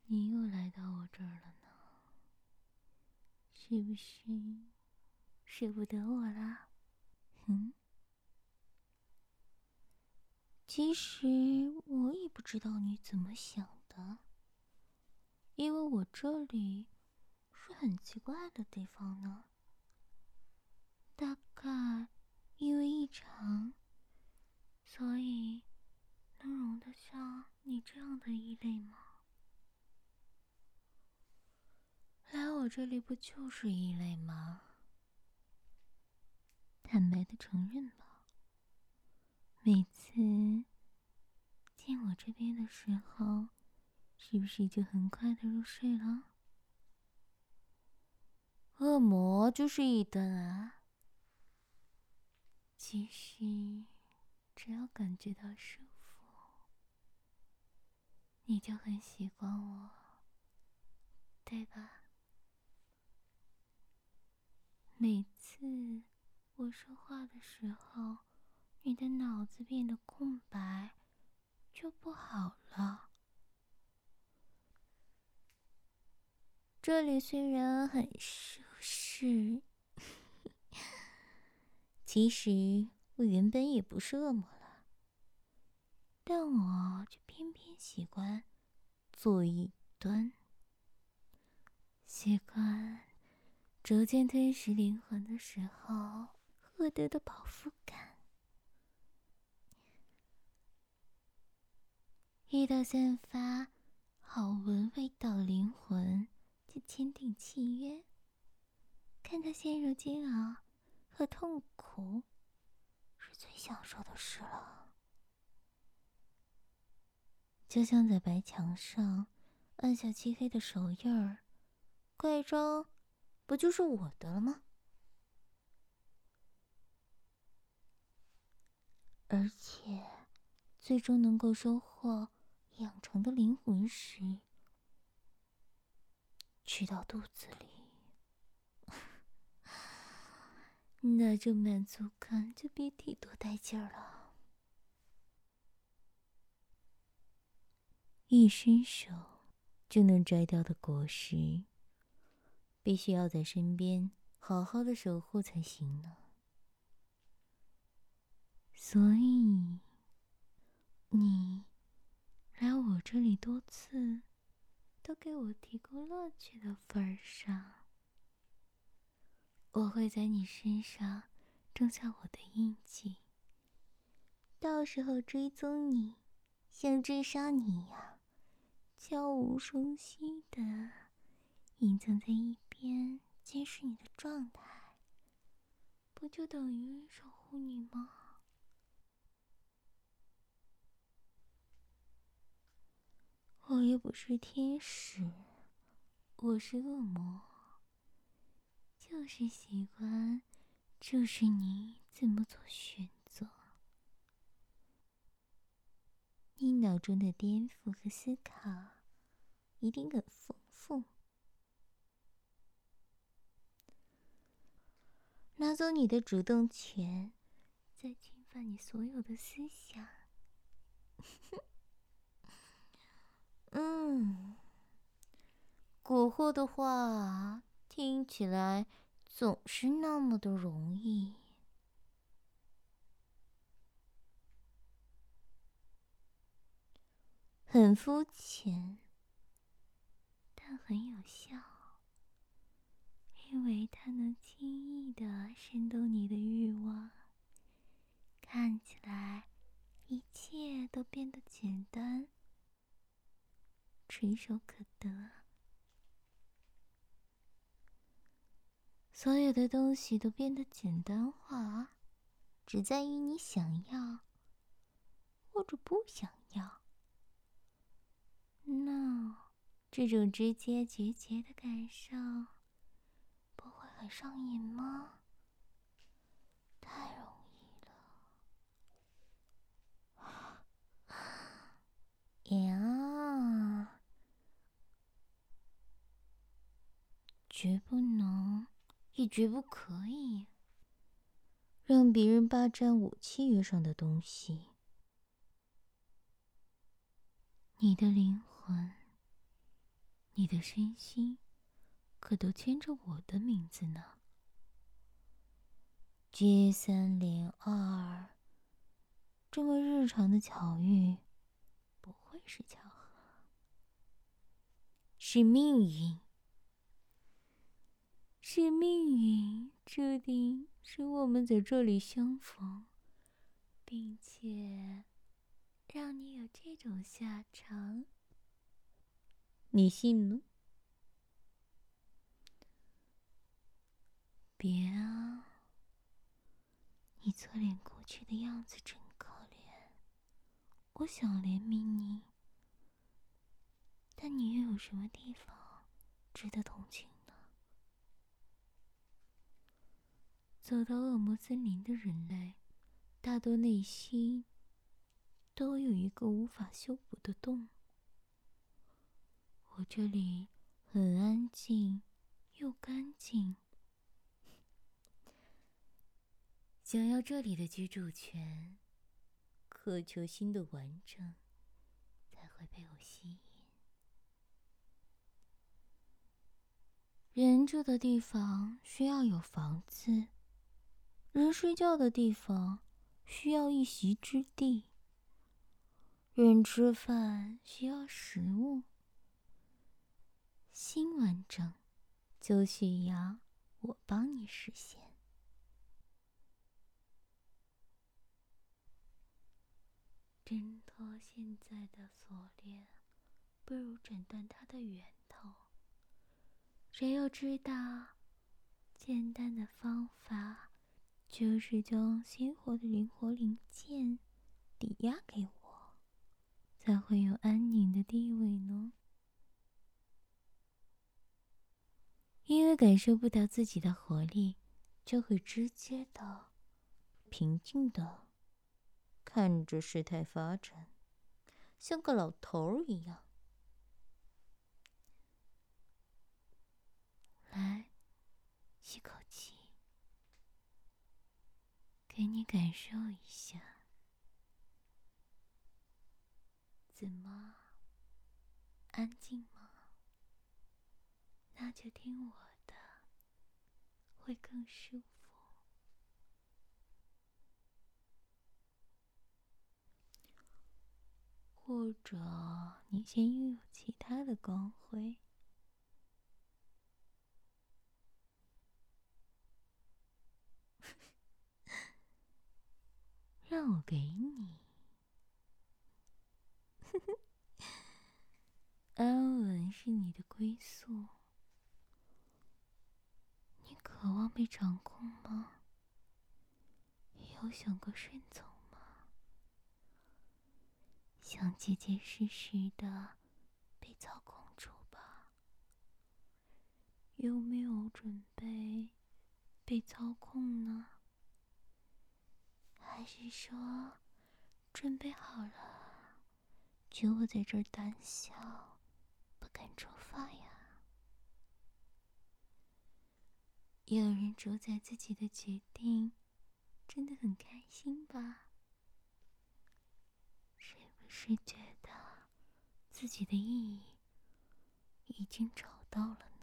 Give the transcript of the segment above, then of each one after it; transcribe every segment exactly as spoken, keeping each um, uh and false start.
你又来到我这儿了呢，是不是舍不得我啦？嗯，其实我也不知道你怎么想的，因为我这里是很奇怪的地方呢。大概因为异常，所以能容得下你这样的异类吗？来我这里不就是异类吗？坦白的承认吧，每次见我这边的时候，是不是就很快的入睡了？恶魔就是一灯啊。其实只要感觉到舒服，你就很喜欢我，对吧？每次我说话的时候，你的脑子变得空白，就不好了。这里虽然很舒适，其实我原本也不是恶魔了，但我就偏偏习惯坐一蹲，习惯逐渐吞噬灵魂的时候获得的饱腹感。遇到散发好闻味道的灵魂，就签订契约，看他陷入煎熬和痛苦，是最享受的事了。就像在白墙上按下漆黑的手印儿，盖章不就是我的了吗？而且最终能够收获养成的灵魂时，吃到肚子里，那种满足感就别提多带劲儿了。一伸手就能摘掉的果实，必须要在身边好好的守护才行呢。所以你来我这里多次，都给我提供乐趣的份儿上，我会在你身上种下我的印记，到时候追踪你，像追杀你一样，悄无声息的隐藏在一边，监视你的状态，不就等于守护你吗？我又不是天使，我是恶魔，就是喜欢注视你怎么做选择。你脑中的颠覆和思考一定很丰富。拿走你的主动权，再侵犯你所有的思想。嗯，蛊惑的话听起来总是那么的容易。很肤浅，但很有效，因为它能轻易地煽动你的欲望，看起来一切都变得简单，垂手可得。所有的东西都变得简单化，只在于你想要或者不想要。那这种直接决绝的感受不会很上瘾吗？太容易了呀，绝不能，也绝不可以让别人霸占我契约上的东西。你的灵魂你的身心可都牵着我的名字呢。接三连二，这么日常的巧遇，不会是巧合，是命运。是命运注定使我们在这里相逢，并且让你有这种下场，你信吗？别啊，你侧脸过去的样子真可怜，我想怜悯你，但你又有什么地方值得同情呢？走到恶魔森林的人类，大多内心都有一个无法修补的洞。我这里很安静又干净，想要这里的居住权，渴求心的完整，才会被我吸引。人住的地方需要有房子，人睡觉的地方需要一席之地，人吃饭需要食物，心完整就需要我帮你实现。挣脱现在的锁链，不如斩断它的源头。谁又知道，简单的方法就是将鲜活的灵活零件抵押给我，才会有安宁的地位呢？因为感受不到自己的活力，就会直接的、平静的看着事态发展，像个老头一样。来，吸口气，给你感受一下。怎么，安静吗？那就听我的，会更舒服。或者你先拥有其他的光辉，让我给你。安稳是你的归宿，你渴望被掌控吗？有想过顺从吗？想结结实实的被操控住吧？有没有准备被操控呢？还是说准备好了，就我在这儿胆小不敢出发呀？有人主宰自己的决定，真的很开心吧？是不是觉得自己的意义已经找到了呢？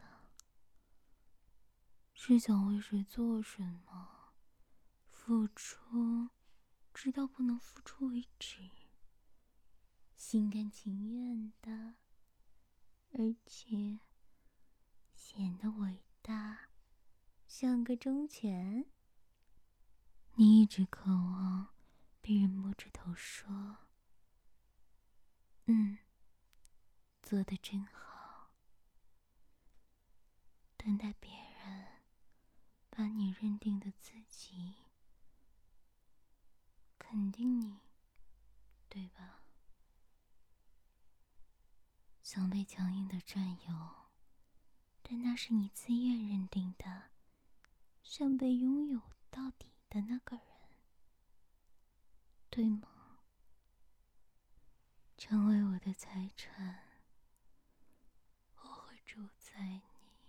是想为谁做什么，付出，直到不能付出为止，心甘情愿的，而且显得伟大，像个忠犬。你一直渴望被人摸着头说，嗯，做得真好，等待别人把你认定的自己肯定你，对吧？想被强硬的占有，但那是你自愿认定的，想被拥有到底的那个人，对吗？成为我的财产，我会主宰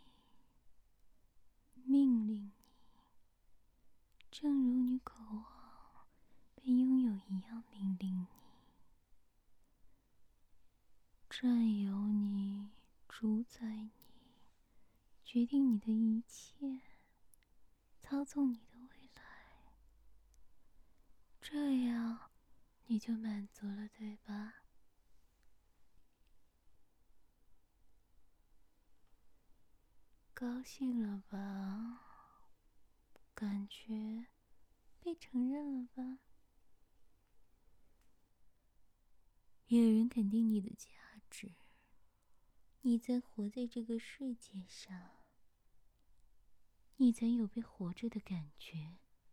你，命令你，正如你渴望被拥有一样命令你，占有你， 主宰你，决定你的一切，操纵你的未来。这样你就满足了，对吧？高兴了吧？感觉被承认了吧？有人肯定你的价值，你才活在这个世界上，你才有被活着的感觉。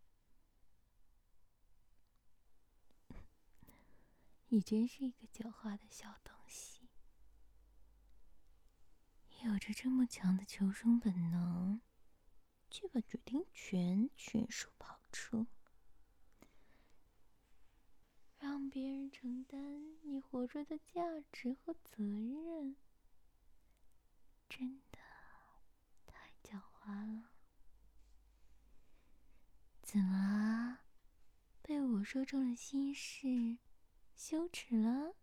你真是一个狡猾的小东西，有着这么强的求生本能，却把决定权全数跑出，让别人承担你活着的价值和责任，真的太狡猾了。怎么啊？被我说中了心事，羞耻了？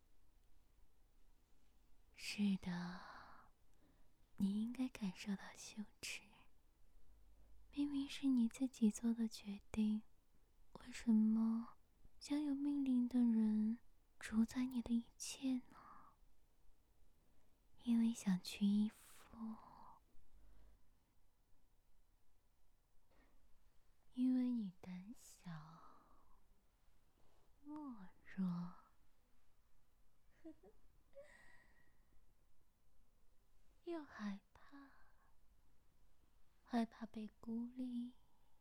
是的，你应该感受到羞耻。明明是你自己做的决定，为什么想有命令的人主宰你的一切呢？因为想去依附，因为你胆小、懦弱，又害怕，害怕被孤立，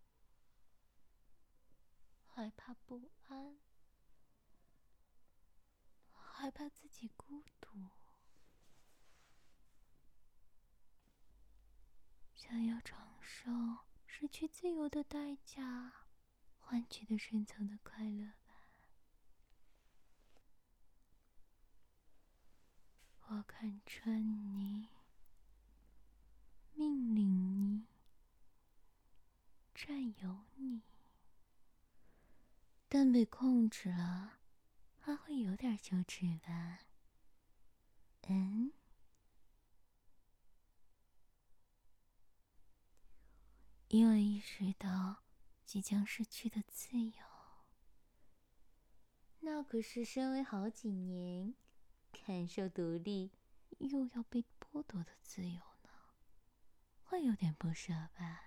害怕不安，害怕自己孤独，想要承受失去自由的代价，换取的深层的快乐吧。我看穿你，命令你，占有你，但被控制了，还会有点羞耻吧？嗯？因为意识到即将失去的自由，那可是身为好几年，感受独立，又要被剥夺的自由呢，会有点不舍吧？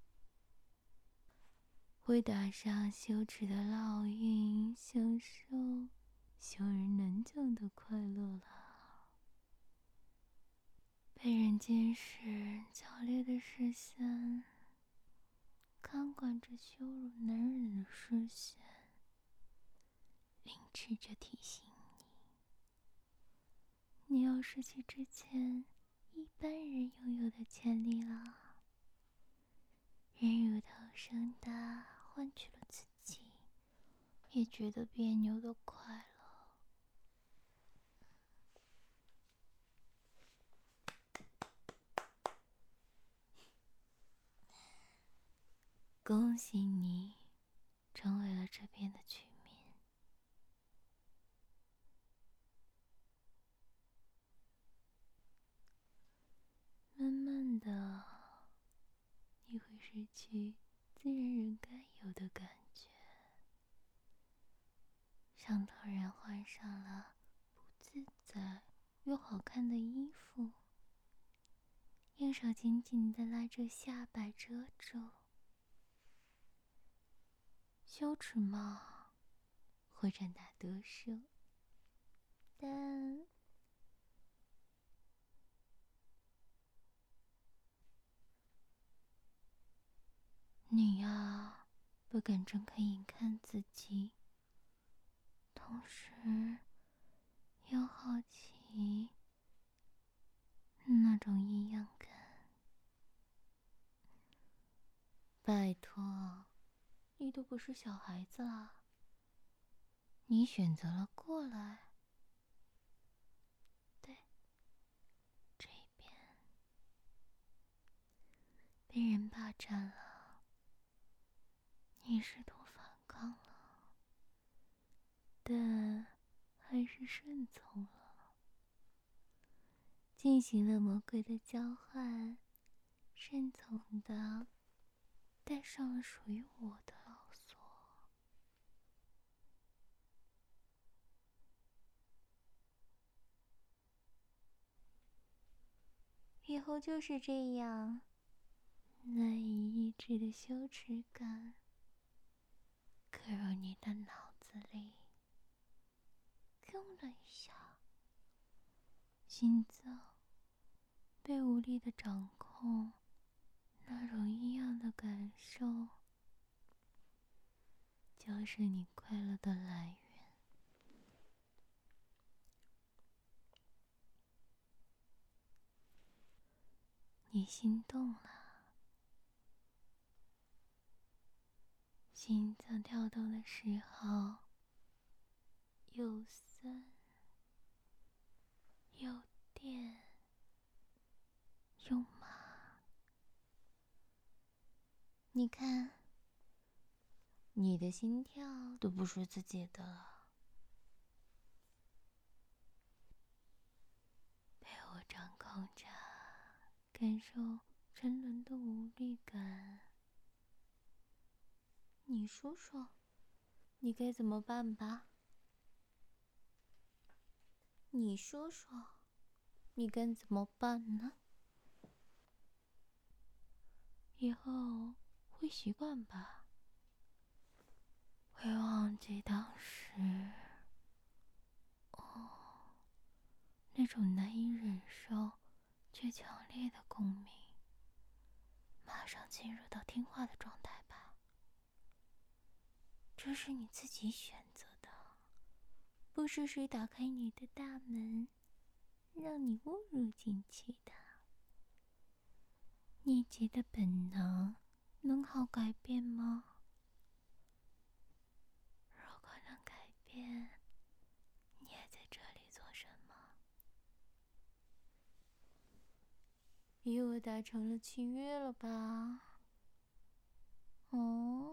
会打上羞耻的烙印，享受羞人难讲的快乐了。被人监视、强烈的视线，看管着羞辱男人的视线，凌迟着提醒你，你要失去之前一般人拥有的权利了。忍辱偷生的换取了自己也觉得别扭的快乐。恭喜你，成为了这边的局面。慢慢的，你会失去自然人该有的感觉，像突然换上了不自在又好看的衣服，用手紧紧地拉住下摆遮住。羞耻吗？会占大多数，但你呀，不敢睁开眼看自己，同时又好奇那种异样感。拜托，你都不是小孩子了，你选择了过来。对，这边被人霸占了，你试图反抗了，但还是顺从了。 进行了魔鬼的交换，顺从的戴上了属于我的老锁。以后就是这样，难以抑制的羞耻感刻入你的脑子里，咚了一下，心脏被无力的掌控，那种异样的感受，就是你快乐的来源。你心动了，心脏跳动的时候，又酸又电又麻。你看，你的心跳都不是自己的了，被我掌控着，感受沉沦的无力感。你说说，你该怎么办吧？你说说，你该怎么办呢？以后会习惯吧，会忘记当时，哦，那种难以忍受却强烈的共鸣，马上进入到听话的状态吧。这是你自己选择的，不是谁打开你的大门，让你误入进去的。你觉得本能能好改变吗？如果能改变，你还在这里做什么？与我达成了契约了吧？哦，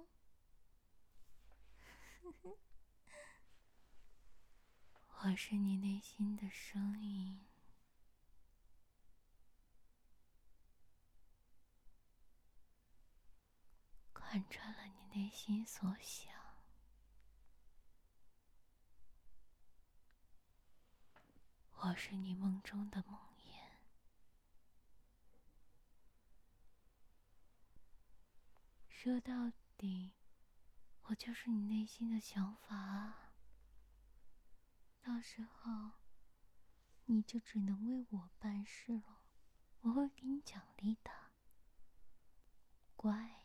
我是你内心的声音，贯穿了你内心所想。我是你梦中的梦魇，说到底，我就是你内心的想法啊。到时候，你就只能为我办事了，我会给你奖励的，乖。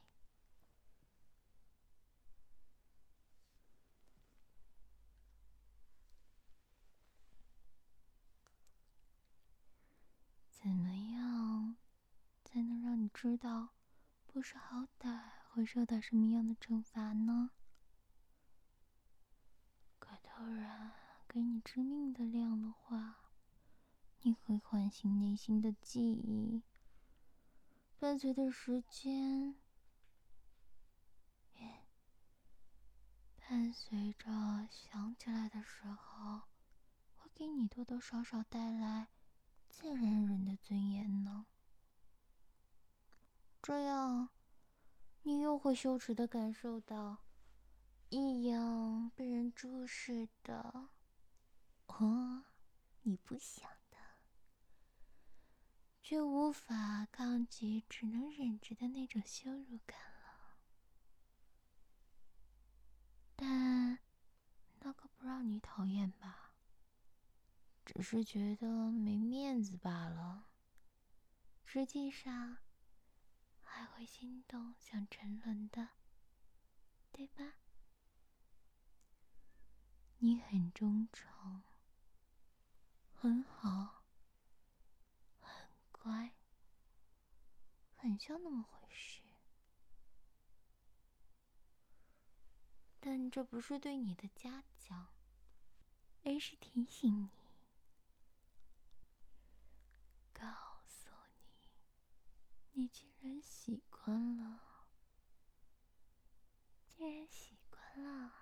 怎么样才能让你知道不识好歹会受到什么样的惩罚呢？可突然给你致命的量的话，你会唤醒内心的记忆，伴随的时间，伴随着想起来的时候，会给你多多少少带来自然人的尊严呢。这样，你又会羞耻地感受到异样被人注视的，哦，你不想的，却无法抗拒，只能忍着的那种羞辱感了。但那个不让你讨厌吧？只是觉得没面子罢了。实际上，还会心动，想沉沦的，对吧？你很忠诚，很好，很乖，很像那么回事。但这不是对你的嘉奖，而是提醒你，告诉你，你竟然习惯了，竟然习惯了，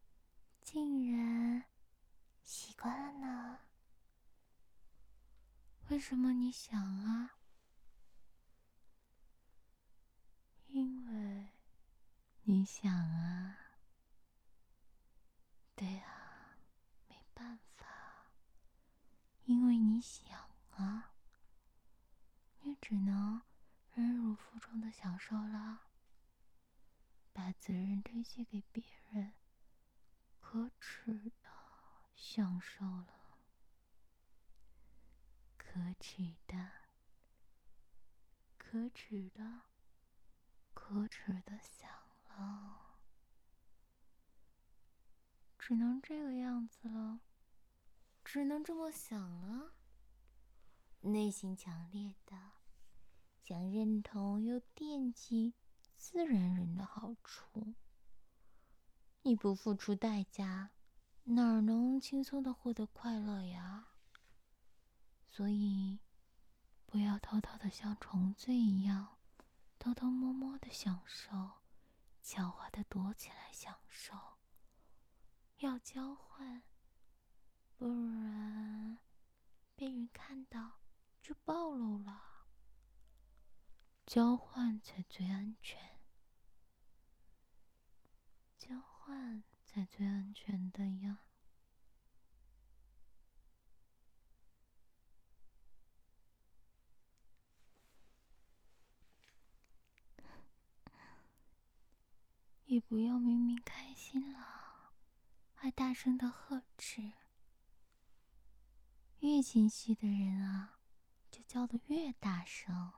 竟然习惯了呢。 什么你想啊？因为你想啊。对啊，没办法，因为你想啊，你只能忍辱负重的享受了，把责任推卸给别人，可耻的享受了，可耻的，可耻的，可耻的想了，只能这个样子了，只能这么想了。内心强烈的想认同又惦记自然人的好处，你不付出代价，哪能轻松的获得快乐呀？所以不要偷偷的像虫子一样偷偷摸摸的享受，狡猾的躲起来享受，要交换，不然被人看到就暴露了。交换才最安全，交换才最安全的呀。也不要明明开心了，还大声的呵斥。越心虚的人啊，就叫得越大声，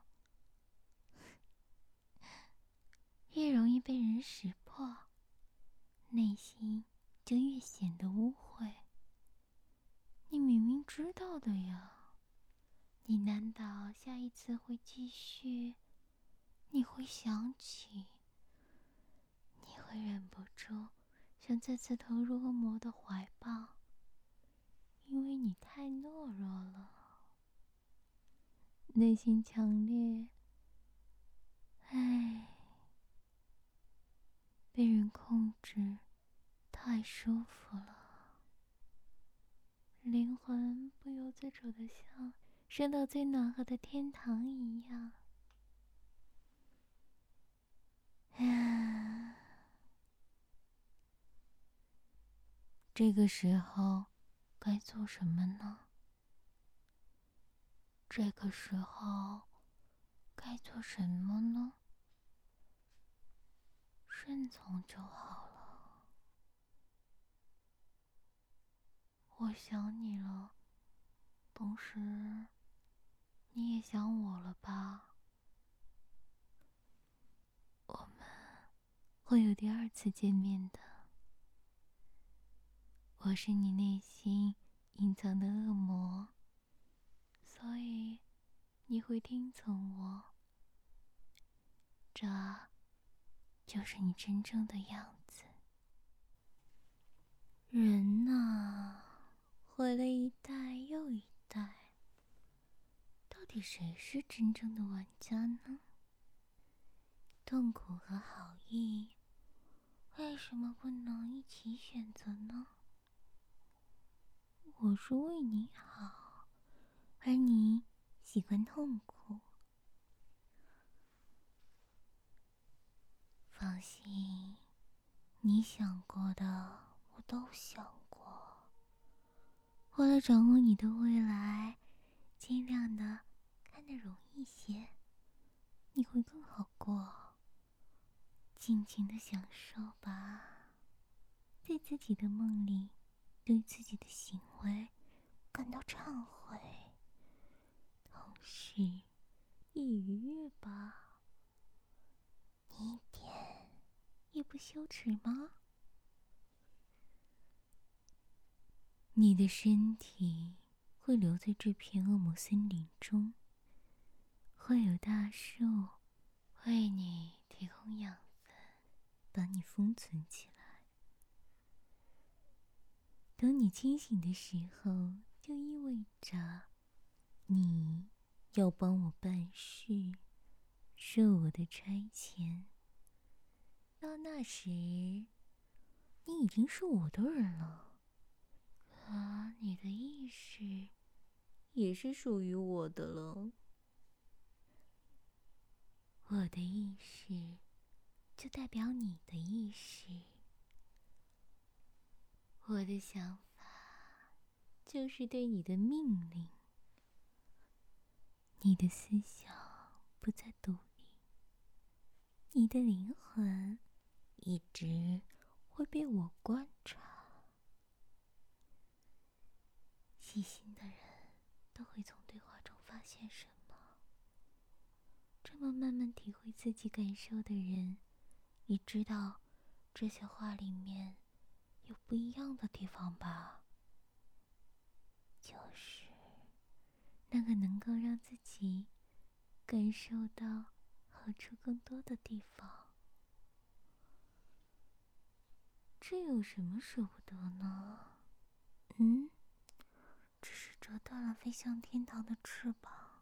越容易被人识破，内心就越显得污秽。你明明知道的呀，你难道下一次会继续？你会想起，你会忍不住想再次投入恶魔的怀抱，因为你太懦弱了，内心强烈，唉，被人控制太舒服了，灵魂不由自主的像升到最暖和的天堂一样。啊，这个时候该做什么呢？这个时候该做什么呢？顺从就好了。我想你了，同时你也想我了吧？我们会有第二次见面的。我是你内心隐藏的恶魔，所以你会听从我。这就是你真正的样子。人呐，毁了一代又一代，到底谁是真正的玩家呢？痛苦和好意，为什么不能一起选择呢？我是为你好，而你喜欢痛苦。放心，你想过的我都想过。为了掌握你的未来，尽量的看得容易些，你会更好过。尽情的享受吧，在自己的梦里，对自己的行为感到忏悔，同时也愉悦吧。你一点也不羞耻吗？你的身体会留在这片恶魔森林中，会有大树为你提供养分，把你封存起来。等你清醒的时候，就意味着你要帮我办事，受我的差遣。到那时，你已经是我的人了，可你的意识也是属于我的了。我的意识就代表你的意识，我的想法就是对你的命令。你的思想不再独立，你的灵魂一直会被我观察。细心的人都会从对话中发现什么。这么慢慢体会自己感受的人，也知道这些话里面有不一样的地方吧？就是那个能够让自己感受到好处更多的地方。这有什么舍不得呢？嗯，只是折断了飞向天堂的翅膀。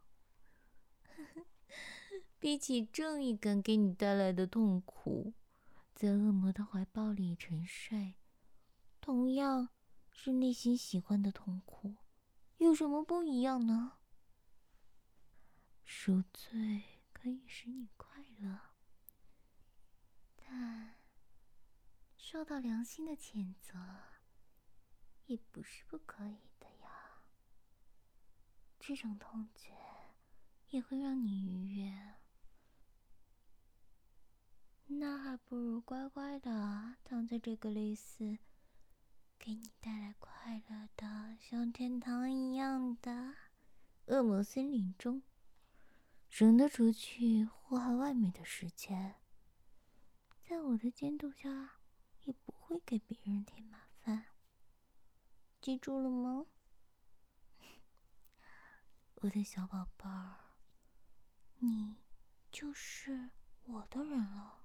比起正义感给你带来的痛苦，在恶魔的怀抱里沉睡，同样是内心喜欢的痛苦，有什么不一样呢？赎罪可以使你快乐，但受到良心的谴责也不是不可以的呀。这种痛觉也会让你愉悦，那还不如乖乖的躺在这个类似给你带来快乐的像天堂一样的恶魔森林中，省得出去祸害外面的世界。在我的监督下，也不会给别人添麻烦。记住了吗？我的小宝贝儿，你就是我的人了。